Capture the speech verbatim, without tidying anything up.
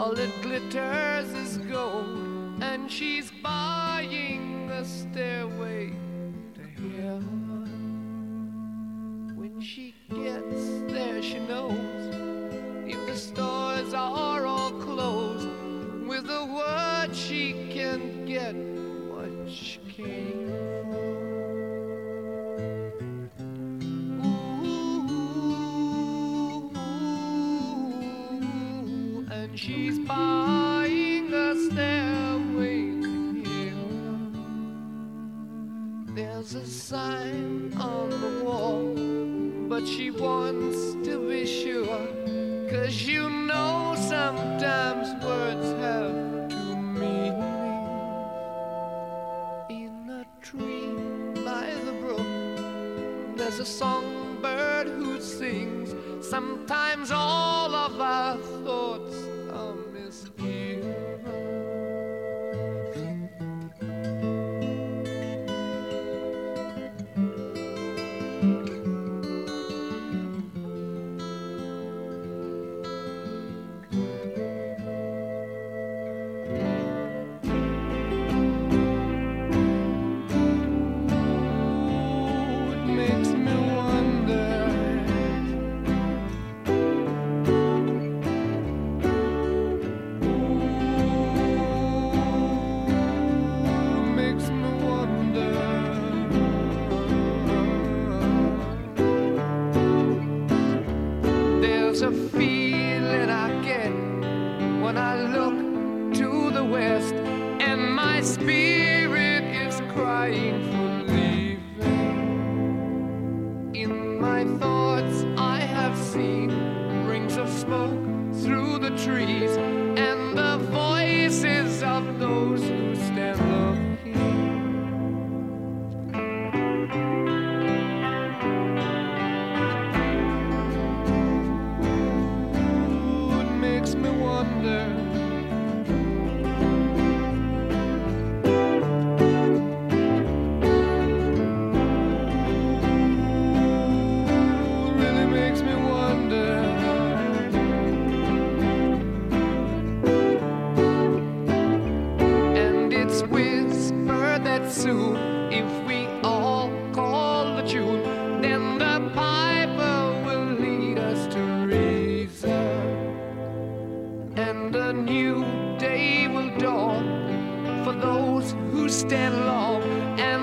All that glitters is gold, and she's buying a stairway to heaven. When she gets there, she knows if the stores are all closed, with a word she can get what she came for. Ooh, and she's buying a stairway to heaven. There's a sign on the wall, but she wants to be sure, 'cause you know sometimes words have two meanings. In a tree by the brook, there's a songbird who sings. Sometimes all of our thoughts are misgiven. There's a feeling I get when I look to the west, and my spirit is crying for leaving. In my thoughts I have seen rings of smoke through the trees, and the voices of those who stand looking. Soon, if we all call the tune, then the piper will lead us to reason, and a new day will dawn for those who stand long and